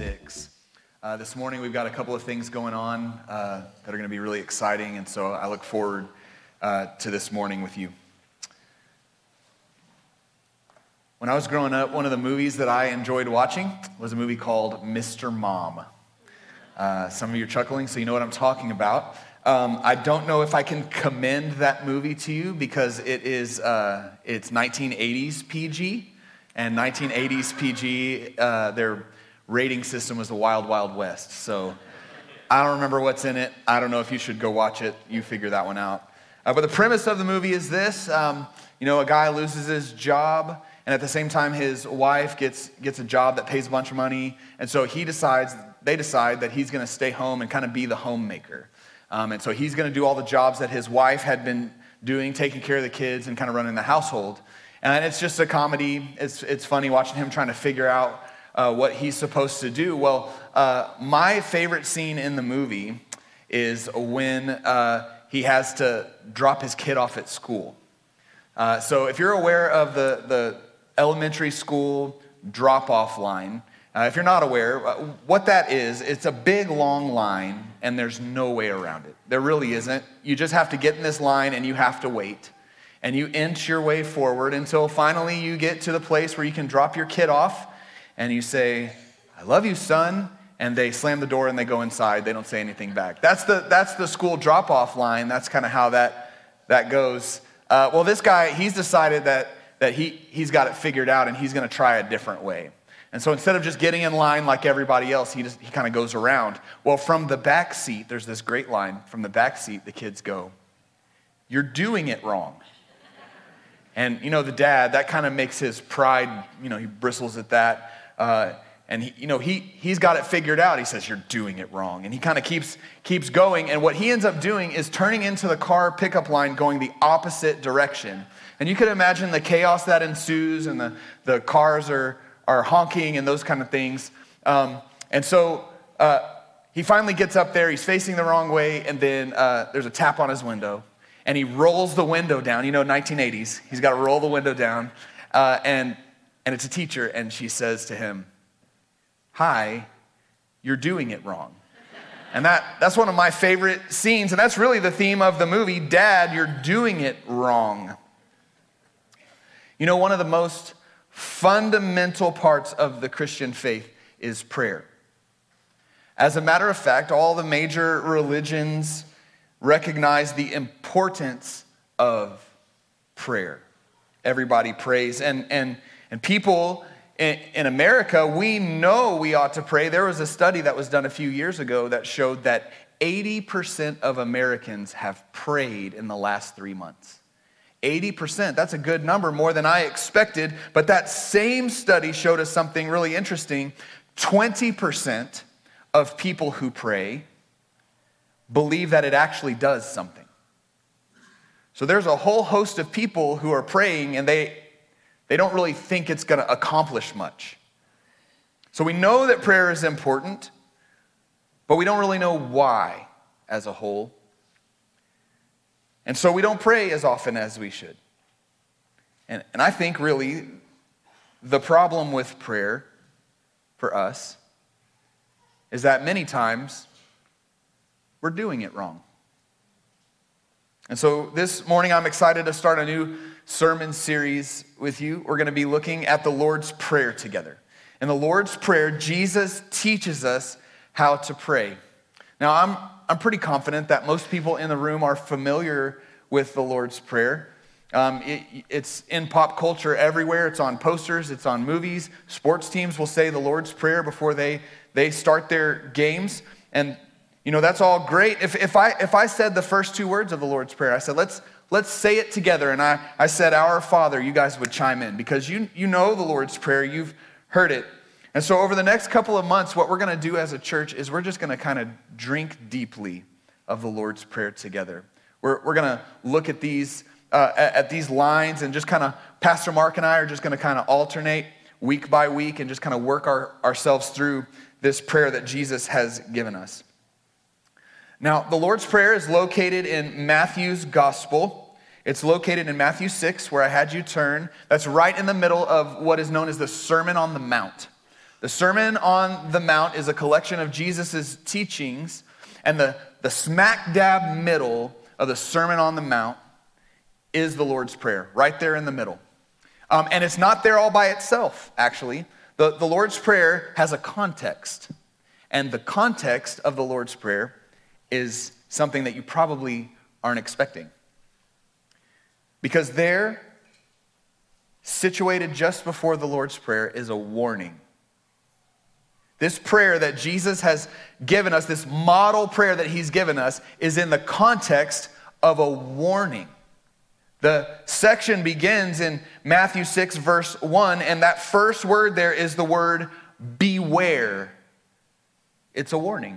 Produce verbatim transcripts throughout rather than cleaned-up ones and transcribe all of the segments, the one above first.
six. Uh, this morning we've got a couple of things going on uh, that are going to be really exciting, and so I look forward uh, to this morning with you. When I was growing up, one of the movies that I enjoyed watching was a movie called Mister Mom. Uh, some of you are chuckling, so you know what I'm talking about. Um, I don't know if I can commend that movie to you because it is uh, it's nineteen eighties P G, and nineteen eighties P G, uh, their rating system was the Wild Wild West. So I don't remember what's in it. I don't know if you should go watch it. You figure that one out. Uh, but the premise of the movie is this: um, you know, a guy loses his job, and at the same time, his wife gets gets a job that pays a bunch of money, and so he decides. They decide that he's going to stay home and kind of be the homemaker. Um, and so he's going to do all the jobs that his wife had been doing, taking care of the kids and kind of running the household. And it's just a comedy. It's it's funny watching him trying to figure out uh, what he's supposed to do. Well, uh, my favorite scene in the movie is when uh, he has to drop his kid off at school. Uh, so if you're aware of the, the elementary school drop-off line, Uh, if you're not aware, uh, what that is, it's a big, long line, and there's no way around it. There really isn't. You just have to get in this line, and you have to wait. And you inch your way forward until finally you get to the place where you can drop your kid off, and you say, "I love you, son," and they slam the door and they go inside. They don't say anything back. That's the that's the school drop-off line. That's kind of how that, that goes. Uh, well, this guy, he's decided that, that he, he's got it figured out, and he's going to try a different way. And so instead of just getting in line like everybody else, he just he kind of goes around. Well, from the back seat, there's this great line. From the back seat, the kids go, "You're doing it wrong." And, you know, the dad, that kind of makes his pride, you know, he bristles at that. Uh, and, he, you know, he, he's got it figured out. He says, "You're doing it wrong." And he kind of keeps, keeps going. And what he ends up doing is turning into the car pickup line going the opposite direction. And you can imagine the chaos that ensues, and the, the cars are... are honking and those kind of things. Um, and so uh, he finally gets up there, he's facing the wrong way, and then uh, there's a tap on his window, and he rolls the window down. You know, nineteen eighties, he's got to roll the window down, uh, and, and it's a teacher, and she says to him, "Hi, you're doing it wrong." And that that's one of my favorite scenes, and that's really the theme of the movie. Dad, you're doing it wrong. You know, one of the most fundamental parts of the Christian faith is prayer. As a matter of fact, all the major religions recognize the importance of prayer. Everybody prays. And, and, and people in, in America, we know we ought to pray. There was a study that was done a few years ago that showed that eighty percent of Americans have prayed in the last three months. eighty percent, that's a good number, more than I expected, but that same study showed us something really interesting. twenty percent of people who pray believe that it actually does something. So there's a whole host of people who are praying, and they, they don't really think it's going to accomplish much. So we know that prayer is important, but we don't really know why as a whole. And so we don't pray as often as we should. And, and I think really the problem with prayer for us is that many times we're doing it wrong. And so this morning I'm excited to start a new sermon series with you. We're going to be looking at the Lord's Prayer together. In the Lord's Prayer, Jesus teaches us how to pray. Now I'm I'm pretty confident that most people in the room are familiar with the Lord's Prayer. Um, it, it's in pop culture everywhere. It's on posters, it's on movies. Sports teams will say the Lord's Prayer before they, they start their games. And, you know, that's all great. If, if, I, if I said the first two words of the Lord's Prayer, I said, let's, let's say it together. And I, I said, "Our Father," you guys would chime in because you, you know the Lord's Prayer. You've heard it. And so over the next couple of months, what we're going to do as a church is we're just going to kind of drink deeply of the Lord's Prayer together. We're, we're going to look at these uh, at, at these lines, and just kind of, Pastor Mark and I are just going to kind of alternate week by week and just kind of work our, ourselves through this prayer that Jesus has given us. Now, the Lord's Prayer is located in Matthew's Gospel. It's located in Matthew six, where I had you turn. That's right in the middle of what is known as the Sermon on the Mount. The Sermon on the Mount is a collection of Jesus' teachings, and the, the smack dab middle of the Sermon on the Mount is the Lord's Prayer, right there in the middle. Um, and it's not there all by itself, actually. The, the Lord's Prayer has a context, and the context of the Lord's Prayer is something that you probably aren't expecting. Because there, situated just before the Lord's Prayer, is a warning. This prayer that Jesus has given us, this model prayer that he's given us, is in the context of a warning. The section begins in Matthew six, verse one, and that first word there is the word beware. It's a warning.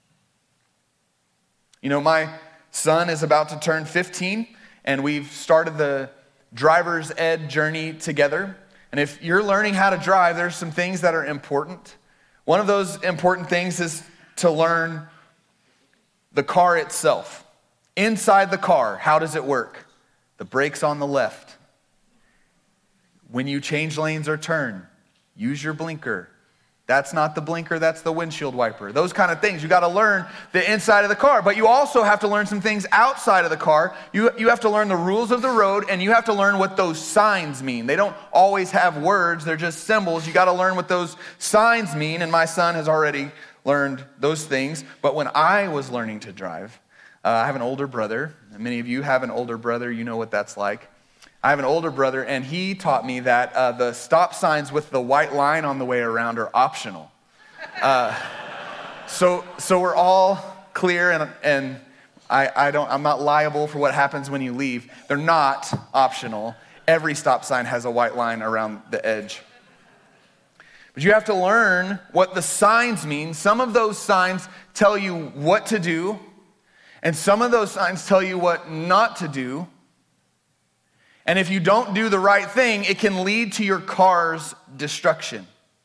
You know, my son is about to turn fifteen, and we've started the driver's ed journey together. And if you're learning how to drive, there's some things that are important. One of those important things is to learn the car itself. Inside the car, how does it work? The brakes on the left. When you change lanes or turn, use your blinker. That's not the blinker, that's the windshield wiper. Those kind of things. You got to learn the inside of the car. But you also have to learn some things outside of the car. You, you have to learn the rules of the road, and you have to learn what those signs mean. They don't always have words, they're just symbols. You got to learn what those signs mean, and my son has already learned those things. But when I was learning to drive, uh, I have an older brother. Many of you have an older brother. You know what that's like. I have an older brother, and he taught me that uh, the stop signs with the white line on the way around are optional. Uh, so, so we're all clear, and, and I, I don't, I'm not liable for what happens when you leave. They're not optional. Every stop sign has a white line around the edge. But you have to learn what the signs mean. Some of those signs tell you what to do, and some of those signs tell you what not to do. And if you don't do the right thing, it can lead to your car's destruction.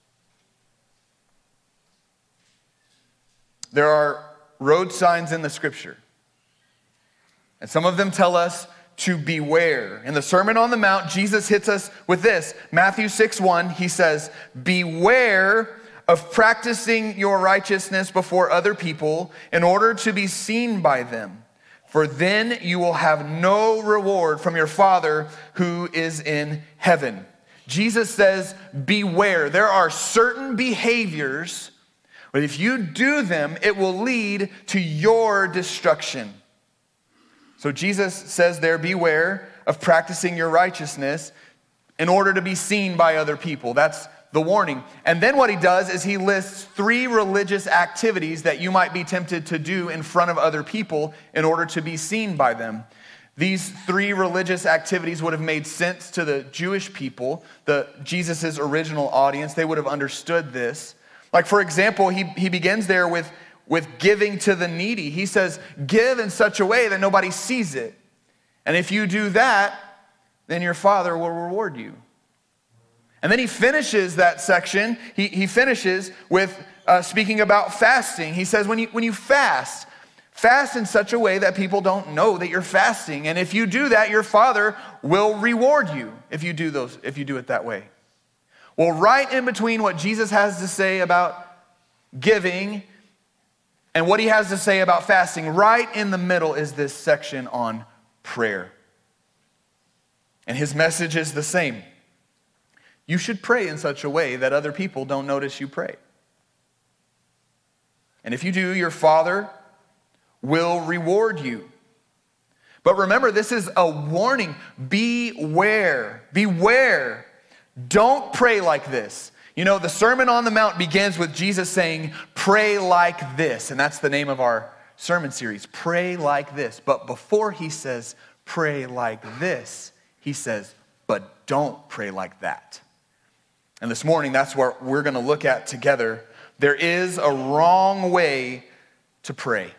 There are road signs in the scripture. And some of them tell us to beware. In the Sermon on the Mount, Jesus hits us with this. Matthew six one, he says, beware of practicing your righteousness before other people in order to be seen by them. For then you will have no reward from your Father who is in heaven. Jesus says, beware. There are certain behaviors, but if you do them, it will lead to your destruction. So Jesus says there, beware of practicing your righteousness in order to be seen by other people. That's the warning. And then what he does is he lists three religious activities that you might be tempted to do in front of other people in order to be seen by them. These three religious activities would have made sense to the Jewish people, the Jesus' original audience. They would have understood this. Like, for example, he, he begins there with, with giving to the needy. He says, give in such a way that nobody sees it. And if you do that, then your Father will reward you. And then he finishes that section, he, he finishes with uh, speaking about fasting. He says, when you, when you fast, fast in such a way that people don't know that you're fasting. And if you do that, your Father will reward you if you do those, if you do it that way. Well, right in between what Jesus has to say about giving and what he has to say about fasting, right in the middle is this section on prayer. And his message is the same. You should pray in such a way that other people don't notice you pray. And if you do, your Father will reward you. But remember, this is a warning. Beware. Beware. Don't pray like this. You know, the Sermon on the Mount begins with Jesus saying, pray like this. And that's the name of our sermon series, Pray Like This. But before he says, pray like this, he says, but don't pray like that. And this morning, that's what we're going to look at together. There is a wrong way to pray.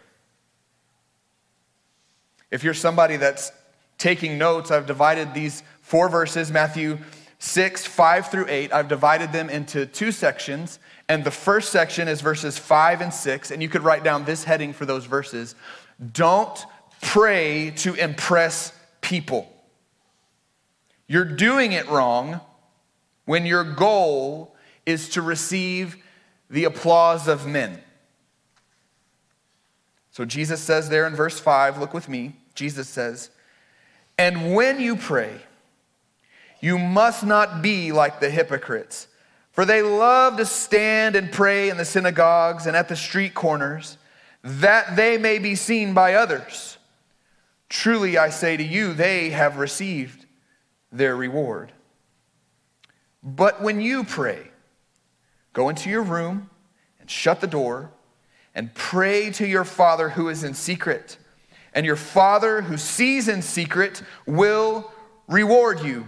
If you're somebody that's taking notes, I've divided these four verses, Matthew six, five through eight. I've divided them into two sections. And the first section is verses five and six. And you could write down this heading for those verses. Don't pray to impress people. You're doing it wrong when your goal is to receive the applause of men. So Jesus says there in verse five, look with me, Jesus says, "And when you pray, you must not be like the hypocrites, for they love to stand and pray in the synagogues and at the street corners, that they may be seen by others. Truly I say to you, they have received their reward. But when you pray, go into your room and shut the door and pray to your Father who is in secret, and your Father who sees in secret will reward you."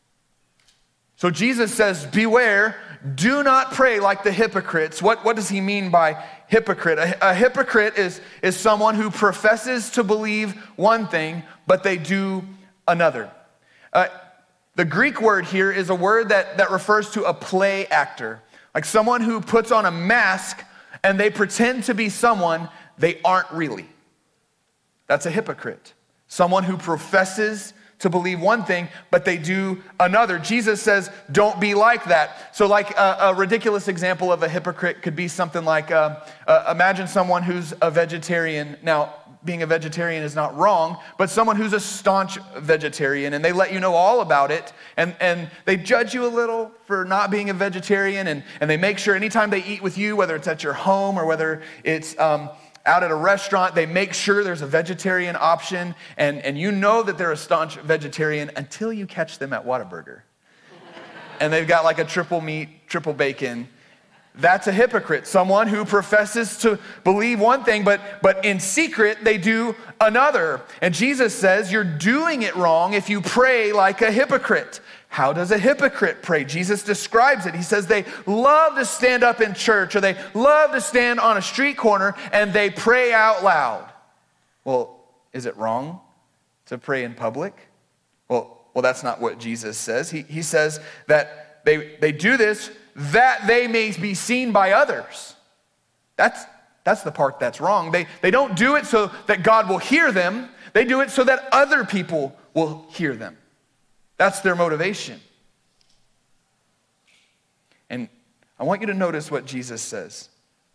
So Jesus says, beware, do not pray like the hypocrites. What, what does he mean by hypocrite? A, a hypocrite is, is someone who professes to believe one thing, but they do another. Uh, the Greek word here is a word that, that refers to a play actor, like someone who puts on a mask and they pretend to be someone they aren't really. That's a hypocrite. Someone who professes to believe one thing, but they do another. Jesus says, don't be like that. So like a, a ridiculous example of a hypocrite could be something like, uh, uh, imagine someone who's a vegetarian. Now, being a vegetarian is not wrong, but someone who's a staunch vegetarian, and they let you know all about it, and, and they judge you a little for not being a vegetarian, and, and they make sure anytime they eat with you, whether it's at your home or whether it's um, out at a restaurant, they make sure there's a vegetarian option, and, and you know that they're a staunch vegetarian until you catch them at Whataburger. And they've got like a triple meat, triple bacon. That's a hypocrite, someone who professes to believe one thing, but, but in secret they do another. And Jesus says you're doing it wrong if you pray like a hypocrite. How does a hypocrite pray? Jesus describes it. He says they love to stand up in church, or they love to stand on a street corner and they pray out loud. Well, is it wrong to pray in public? Well, well, that's not what Jesus says. He, he says that they, they do this that they may be seen by others. That's, that's the part that's wrong. They, they don't do it so that God will hear them. They do it so that other people will hear them. That's their motivation. And I want you to notice what Jesus says.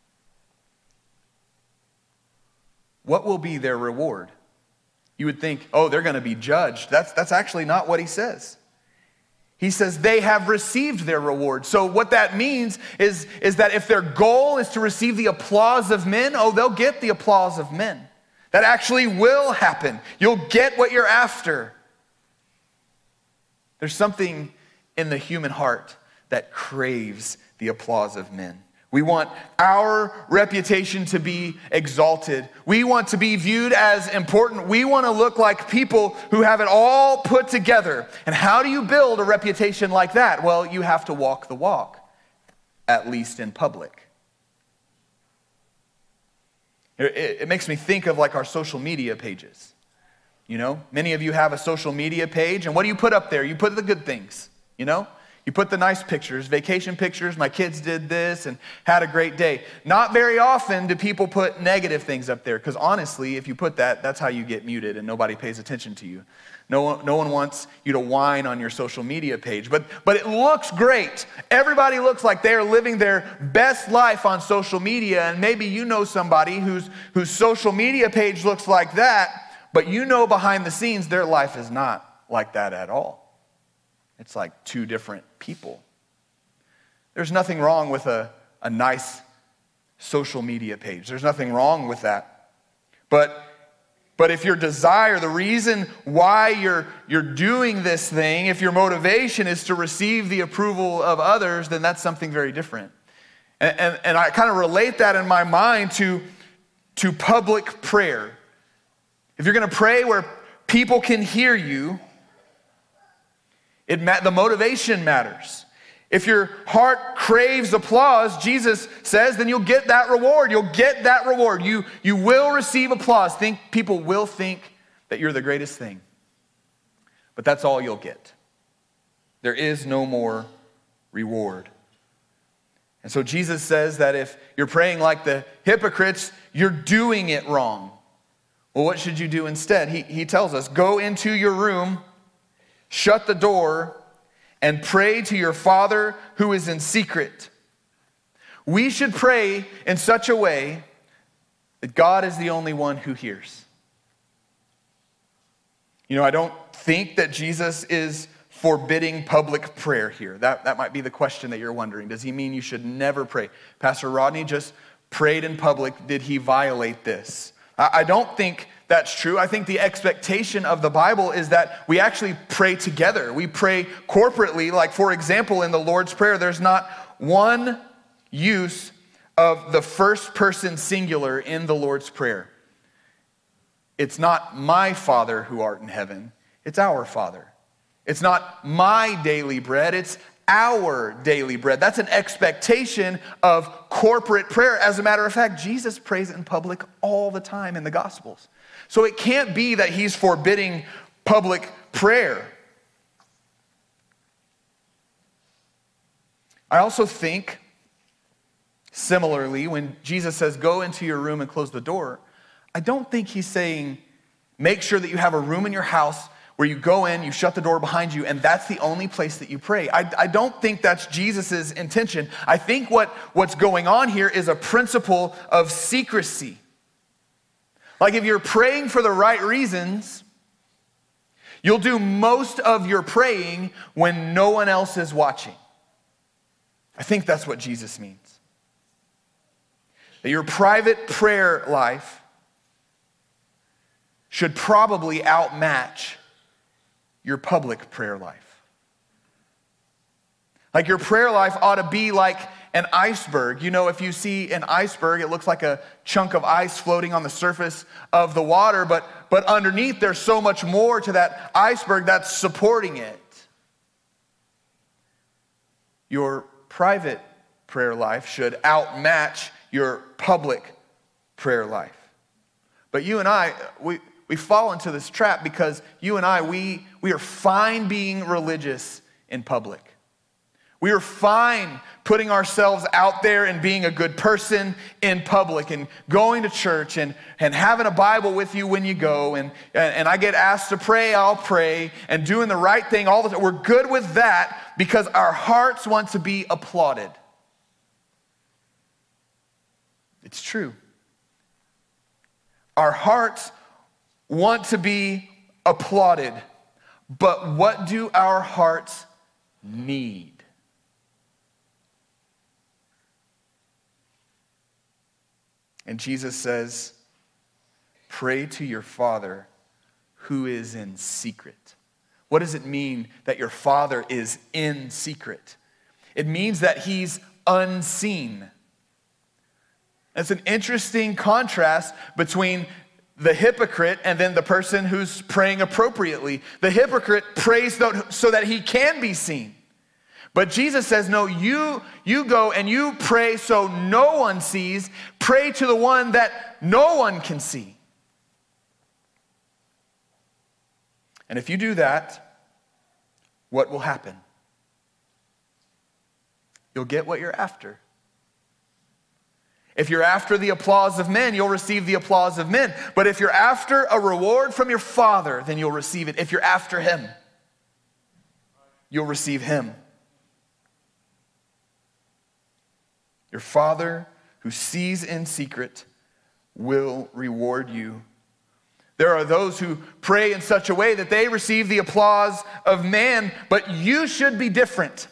What will be their reward? You would think, oh, they're going to be judged. That's, that's actually not what he says. He says they have received their reward. So what that means is, is that if their goal is to receive the applause of men, oh, they'll get the applause of men. That actually will happen. You'll get what you're after. There's something in the human heart that craves the applause of men. We want our reputation to be exalted. We want to be viewed as important. We want to look like people who have it all put together. And how do you build a reputation like that? Well, you have to walk the walk, at least in public. It, it makes me think of like our social media pages. You know, many of you have a social media page, and what do you put up there? You put the good things, you know? You put the nice pictures, vacation pictures, my kids did this and had a great day. Not very often do people put negative things up there, because honestly, if you put that, that's how you get muted and nobody pays attention to you. No one, no one wants you to whine on your social media page, but, but it looks great. Everybody looks like they're living their best life on social media, and maybe you know somebody whose, whose social media page looks like that, but you know behind the scenes their life is not like that at all. It's like two different people. There's nothing wrong with a, a nice social media page. There's nothing wrong with that. But, but if your desire, the reason why you're, you're doing this thing, if your motivation is to receive the approval of others, then that's something very different. And, and, and I kind of relate that in my mind to, to public prayer. If you're going to pray where people can hear you, It ma- the motivation matters. If your heart craves applause, Jesus says, then you'll get that reward. You'll get that reward. You, you will receive applause. Think people will think that you're the greatest thing. But that's all you'll get. There is no more reward. And so Jesus says that if you're praying like the hypocrites, you're doing it wrong. Well, what should you do instead? He, he tells us, go into your room, shut the door, and pray to your Father who is in secret. We should pray in such a way that God is the only one who hears. You know, I don't think that Jesus is forbidding public prayer here. That, that might be the question that you're wondering. Does he mean you should never pray? Pastor Rodney just prayed in public. Did he violate this? I, I don't think that's true. I think the expectation of the Bible is that we actually pray together. We pray corporately. Like, for example, in the Lord's Prayer, there's not one use of the first person singular in the Lord's Prayer. It's not my Father who art in heaven. It's our Father. It's not my daily bread. It's our daily bread. That's an expectation of corporate prayer. As a matter of fact, Jesus prays in public all the time in the Gospels. So it can't be that he's forbidding public prayer. I also think, similarly, when Jesus says, go into your room and close the door, I don't think he's saying, make sure that you have a room in your house where you go in, you shut the door behind you, and that's the only place that you pray. I, I don't think that's Jesus' intention. I think what, what's going on here is a principle of secrecy. Like, if you're praying for the right reasons, you'll do most of your praying when no one else is watching. I think that's what Jesus means. That your private prayer life should probably outmatch your public prayer life. Like, your prayer life ought to be like an iceberg. You know, if you see an iceberg, it looks like a chunk of ice floating on the surface of the water, but, but underneath there's so much more to that iceberg that's supporting it. Your private prayer life should outmatch your public prayer life. But you and I, we, we fall into this trap because you and I, we, we are fine being religious in public. We are fine putting ourselves out there and being a good person in public and going to church and, and having a Bible with you when you go. And, and, and I get asked to pray, I'll pray, and doing the right thing all the time. We're good with that because our hearts want to be applauded. It's true. Our hearts want to be applauded. But what do our hearts need? And Jesus says, pray to your Father who is in secret. What does it mean that your Father is in secret? It means that he's unseen. It's an interesting contrast between the hypocrite and then the person who's praying appropriately. The hypocrite prays so that he can be seen. But Jesus says, no, you, you go and you pray so no one sees. Pray to the one that no one can see. And if you do that, what will happen? You'll get what you're after. If you're after the applause of men, you'll receive the applause of men. But if you're after a reward from your Father, then you'll receive it. If you're after him, you'll receive him. Your Father who sees in secret will reward you. There are those who pray in such a way that they receive the applause of man, but you should be different.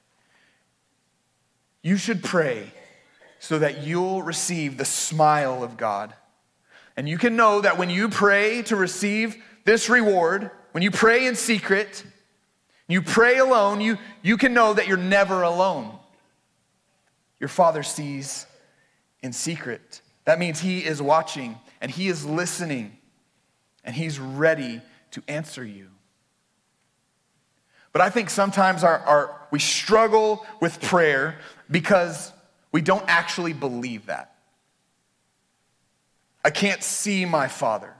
You should pray so that you'll receive the smile of God. And you can know that when you pray to receive this reward, when you pray in secret, you pray alone, you, you can know that you're never alone. Your Father sees in secret. That means he is watching and he is listening and he's ready to answer you. But I think sometimes our, our, we struggle with prayer because we don't actually believe that. I can't see my Father.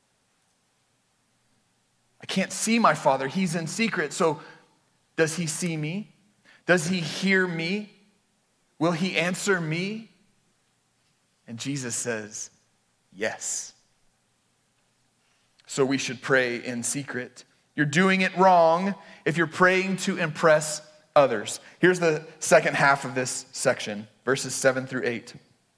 I can't see my Father. He's in secret. So does he see me? Does he hear me? Will he answer me? And Jesus says, yes. So we should pray in secret You're doing it wrong if you're praying to impress others. Here's the second half of this section, verses seven through eight.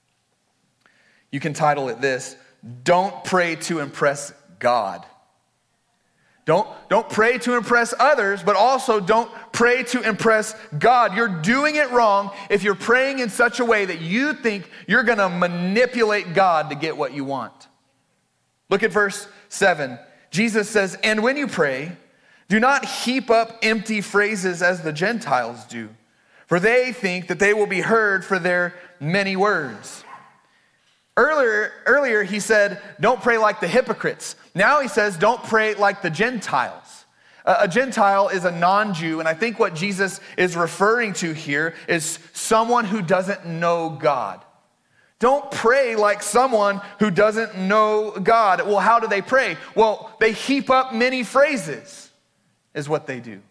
You can title it this: Don't pray to impress God. Don't, don't pray to impress others, but also don't pray to impress God. You're doing it wrong if you're praying in such a way that you think you're going to manipulate God to get what you want. Look at verse seven. Jesus says, "And when you pray, do not heap up empty phrases as the Gentiles do, for they think that they will be heard for their many words." Earlier, earlier he said, don't pray like the hypocrites. Now he says, don't pray like the Gentiles. A, a Gentile is a non-Jew, and I think what Jesus is referring to here is someone who doesn't know God. Don't pray like someone who doesn't know God. Well, how do they pray? Well, they heap up many phrases, is what they do.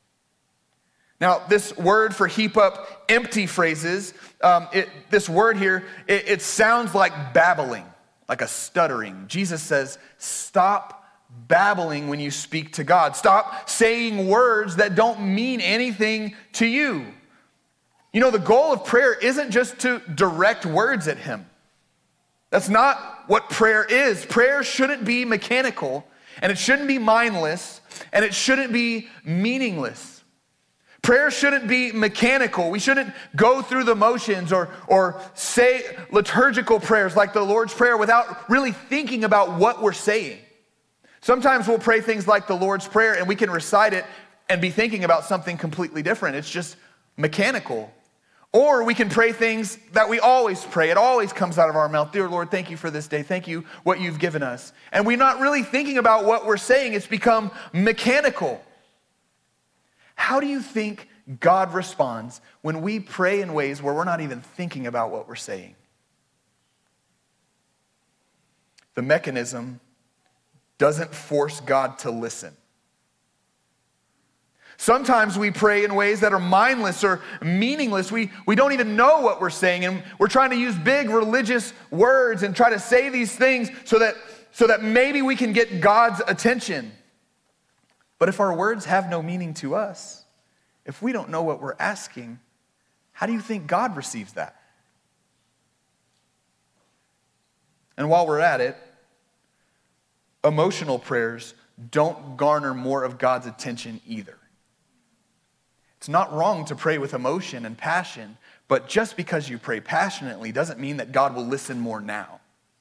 Now, this word for heap up empty phrases, um, it, this word here, it, it sounds like babbling, like a stuttering. Jesus says, stop babbling when you speak to God. Stop saying words that don't mean anything to you. You know, the goal of prayer isn't just to direct words at Him. That's not what prayer is. Prayer shouldn't be mechanical, and it shouldn't be mindless, and it shouldn't be meaningless. Prayer shouldn't be mechanical. We shouldn't go through the motions or, or say liturgical prayers like the Lord's Prayer without really thinking about what we're saying. Sometimes we'll pray things like the Lord's Prayer and we can recite it and be thinking about something completely different. It's just mechanical. Or we can pray things that we always pray. It always comes out of our mouth. Dear Lord, thank you for this day. Thank you what you've given us. And we're not really thinking about what we're saying. It's become mechanical. How do you think God responds when we pray in ways where we're not even thinking about what we're saying? The mechanism doesn't force God to listen. Sometimes we pray in ways that are mindless or meaningless. We, we don't even know what we're saying, and we're trying to use big religious words and try to say these things so that, so that maybe we can get God's attention. But if our words have no meaning to us, if we don't know what we're asking, how do you think God receives that? And while we're at it, emotional prayers don't garner more of God's attention either. It's not wrong to pray with emotion and passion, but just because you pray passionately doesn't mean that God will listen more now.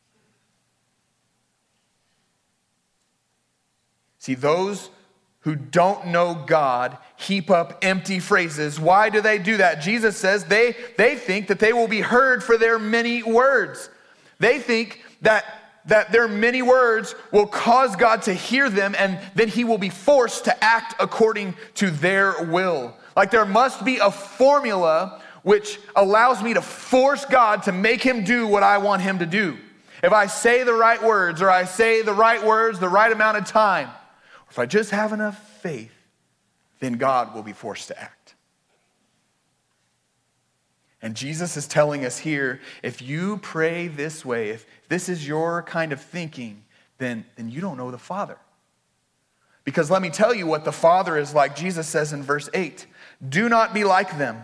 See, those who don't know God heap up empty phrases. Why do they do that? Jesus says they, they think that they will be heard for their many words. They think that, that their many words will cause God to hear them, and then He will be forced to act according to their will. Like there must be a formula which allows me to force God to make Him do what I want Him to do. If I say the right words, or I say the right words the right amount of time, if I just have enough faith, then God will be forced to act. And Jesus is telling us here, if you pray this way, if this is your kind of thinking, then, then you don't know the Father. Because let me tell you what the Father is like. Jesus says in verse eight, do not be like them,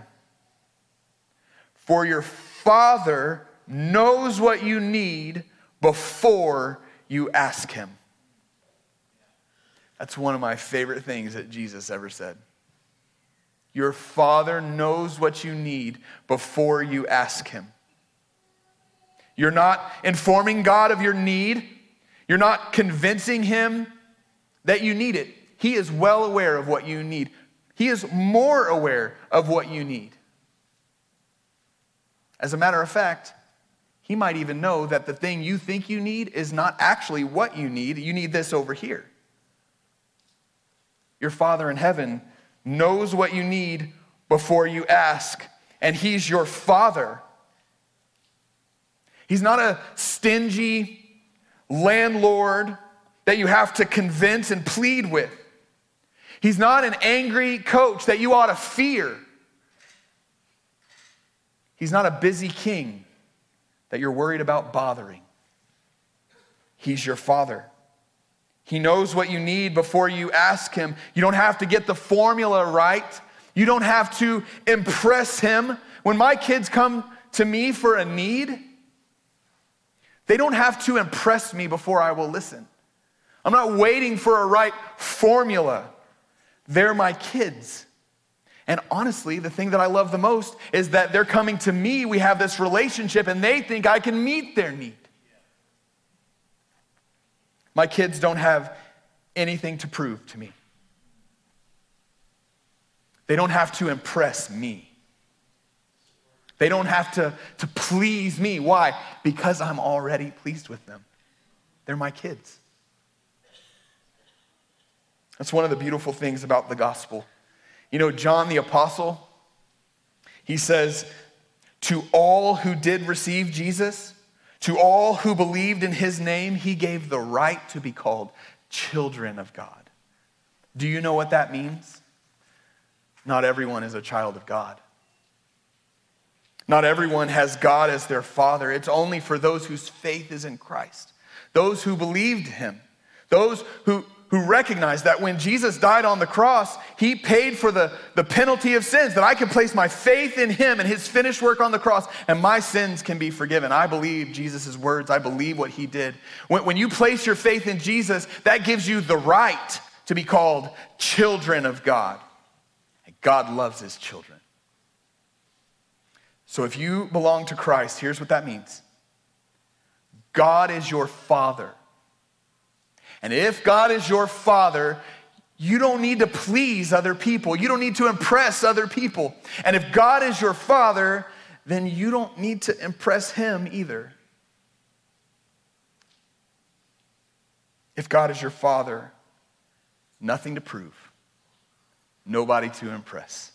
for your Father knows what you need before you ask Him. That's one of my favorite things that Jesus ever said. Your Father knows what you need before you ask Him. You're not informing God of your need. You're not convincing Him that you need it. He is well aware of what you need. He is more aware of what you need. As a matter of fact, He might even know that the thing you think you need is not actually what you need. You need this over here. Your Father in heaven knows what you need before you ask, and He's your Father. He's not a stingy landlord that you have to convince and plead with. He's not an angry coach that you ought to fear. He's not a busy king that you're worried about bothering. He's your Father. He knows what you need before you ask him. You don't have to get the formula right. You don't have to impress him. When my kids come to me for a need, they don't have to impress me before I will listen. I'm not waiting for a right formula. They're my kids. And honestly, the thing that I love the most is that they're coming to me, we have this relationship, and they think I can meet their need. My kids don't have anything to prove to me. They don't have to impress me. They don't have to, to please me. Why? Because I'm already pleased with them. They're my kids. That's one of the beautiful things about the gospel. You know, John the Apostle, he says, to all who did receive Jesus, to all who believed in his name, he gave the right to be called children of God. Do you know what that means? Not everyone is a child of God. Not everyone has God as their father. It's only for those whose faith is in Christ, those who believed him, those who, who recognize that when Jesus died on the cross, he paid for the, the penalty of sins, that I can place my faith in him and his finished work on the cross, and my sins can be forgiven. I believe Jesus' words. I believe what he did. When, when you place your faith in Jesus, that gives you the right to be called children of God. And God loves his children. So if you belong to Christ, here's what that means. God is your father. And if God is your father, you don't need to please other people. You don't need to impress other people. And if God is your father, then you don't need to impress him either. If God is your father, nothing to prove, nobody to impress.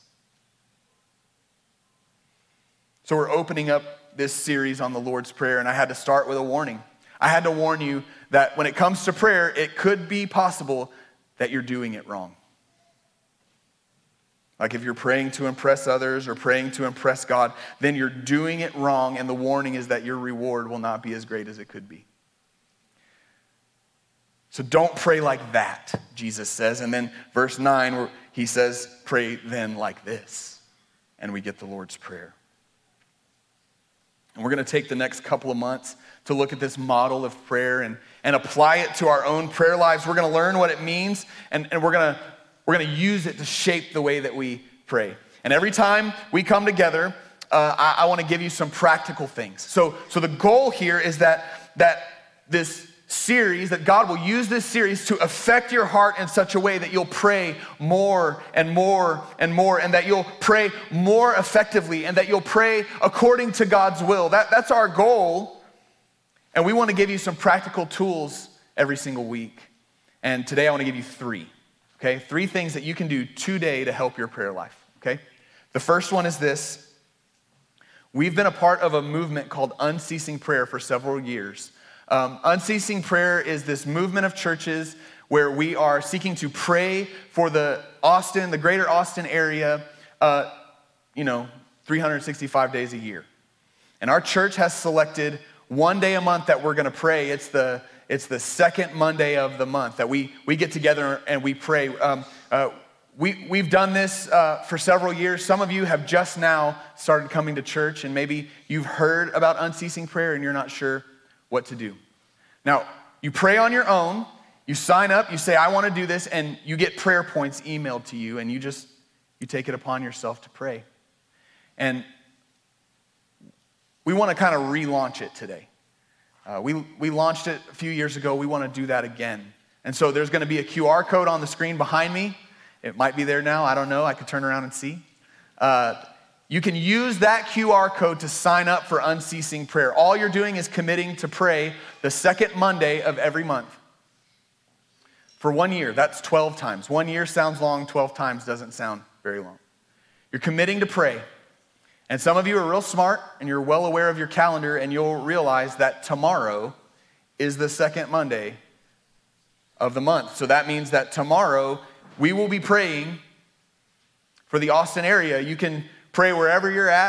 So we're opening up this series on the Lord's Prayer, and I had to start with a warning. I had to warn you that when it comes to prayer, it could be possible that you're doing it wrong. Like if you're praying to impress others or praying to impress God, then you're doing it wrong, and the warning is that your reward will not be as great as it could be. So don't pray like that, Jesus says. And then verse nine, where he says, pray then like this. And we get the Lord's Prayer. And we're going to take the next couple of months to look at this model of prayer and, and apply it to our own prayer lives. We're going to learn what it means, and, and we're going to we're going to use it to shape the way that we pray. And every time we come together, uh, I, I want to give you some practical things. So, so the goal here is that, that this series, that God will use this series to affect your heart in such a way that you'll pray more and more and more, and that you'll pray more effectively, and that you'll pray according to God's will. That, that's our goal. And we want to give you some practical tools every single week. And today I want to give you three, okay? Three things that you can do today to help your prayer life, okay? The first one is this. We've been a part of a movement called Unceasing Prayer for several years. Um, Unceasing Prayer is this movement of churches where we are seeking to pray for the Austin, the greater Austin area, uh, you know, three hundred sixty-five days a year. And our church has selected one day a month that we're going to pray. It's the it's the second Monday of the month that we we get together and we pray. Um, uh, we we've done this uh, for several years. Some of you have just now started coming to church, and maybe you've heard about Unceasing Prayer and you're not sure what to do. Now, you pray on your own, you sign up, you say, I want to do this, and you get prayer points emailed to you, and you just, you take it upon yourself to pray. And we want to kind of relaunch it today. Uh, we, we launched it a few years ago. We want to do that again. And so there's going to be a Q R code on the screen behind me. It might be there now. I don't know. I could turn around and see. Uh, You can use that Q R code to sign up for Unceasing Prayer. All you're doing is committing to pray the second Monday of every month. For one year, that's twelve times. One year sounds long, twelve times doesn't sound very long. You're committing to pray. And some of you are real smart, and you're well aware of your calendar, and you'll realize that tomorrow is the second Monday of the month. So that means that tomorrow we will be praying for the Austin area. You can pray wherever you're at.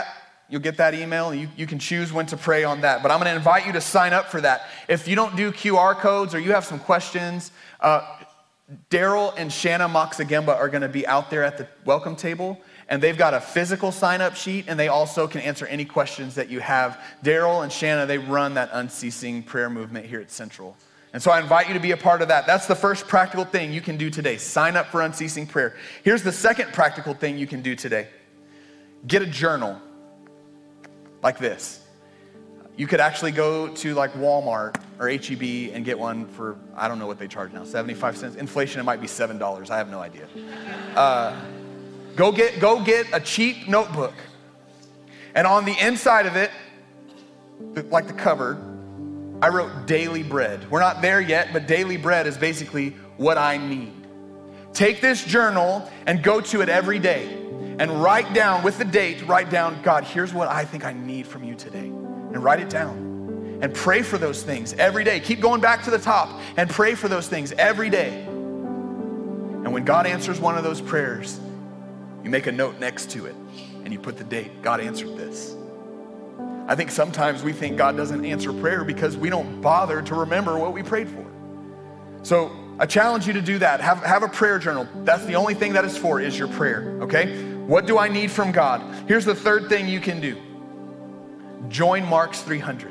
You'll get that email, and you, you can choose when to pray on that. But I'm going to invite you to sign up for that. If you don't do Q R codes or you have some questions, uh, Daryl and Shanna Moxagemba are going to be out there at the welcome table, and they've got a physical sign-up sheet, and they also can answer any questions that you have. Daryl and Shanna, they run that unceasing prayer movement here at Central. And so I invite you to be a part of that. That's the first practical thing you can do today. Sign up for unceasing prayer. Here's the second practical thing you can do today. Get a journal like this. You could actually go to like Walmart or H E B and get one for, I don't know what they charge now, seventy-five cents. Inflation, it might be seven dollars. I have no idea. Uh, go get, go get a cheap notebook. And on the inside of it, like the cover, I wrote daily bread. We're not there yet, but daily bread is basically what I need. Take this journal and go to it every day and write down, with the date, write down, God, here's what I think I need from you today. And write it down. And pray for those things every day. Keep going back to the top and pray for those things every day. And when God answers one of those prayers, you make a note next to it and you put the date. God answered this. I think sometimes we think God doesn't answer prayer because we don't bother to remember what we prayed for. So I challenge you to do that. Have, have a prayer journal. That's the only thing that is for, is your prayer, okay? What do I need from God? Here's the third thing you can do. Join Mark's three hundred.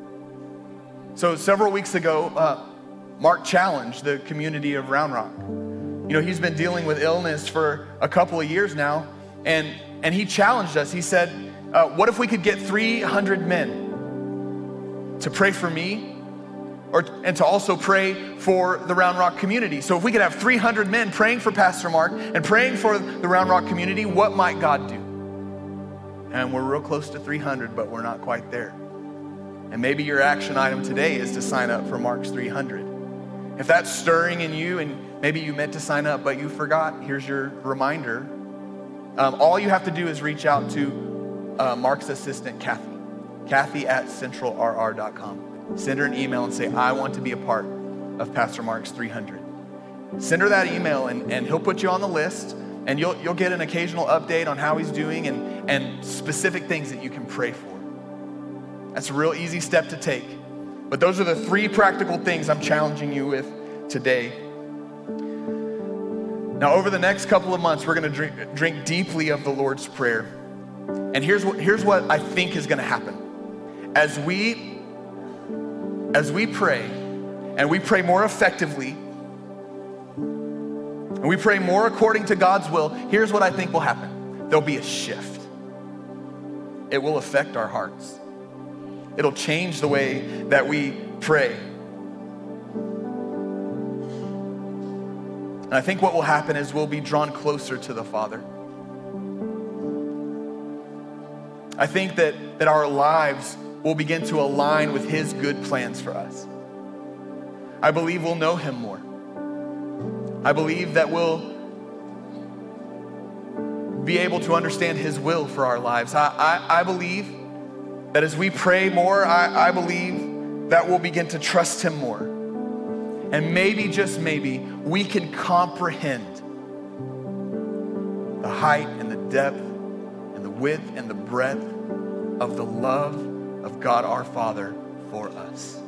So several weeks ago, uh, Mark challenged the community of Round Rock. You know, he's been dealing with illness for a couple of years now, and, and he challenged us. He said, uh, what if we could get three hundred men to pray for me, or and to also pray for the Round Rock community? So if we could have three hundred men praying for Pastor Mark and praying for the Round Rock community, what might God do? And we're real close to three hundred, but we're not quite there. And maybe your action item today is to sign up for Mark's three hundred. If that's stirring in you, and maybe you meant to sign up, but you forgot, here's your reminder. Um, all you have to do is reach out to uh, Mark's assistant, Kathy. Kathy at central r r dot com. Send her an email and say, I want to be a part of Pastor Mark's three hundred. Send her that email, and, and he'll put you on the list, and you'll, you'll get an occasional update on how he's doing and, and specific things that you can pray for. That's a real easy step to take. But those are the three practical things I'm challenging you with today. Now, over the next couple of months, we're going to drink, drink deeply of the Lord's Prayer. And here's what, here's what I think is going to happen. As we, as we pray, and we pray more effectively, and we pray more according to God's will, here's what I think will happen. There'll be a shift. It will affect our hearts. It'll change the way that we pray. And I think what will happen is we'll be drawn closer to the Father. I think that, that our lives will begin to align with His good plans for us. I believe we'll know Him more. I believe that we'll be able to understand His will for our lives. I, I, I believe that as we pray more, I, I believe that we'll begin to trust Him more. And maybe, just maybe, we can comprehend the height and the depth and the width and the breadth of the love of God our Father for us.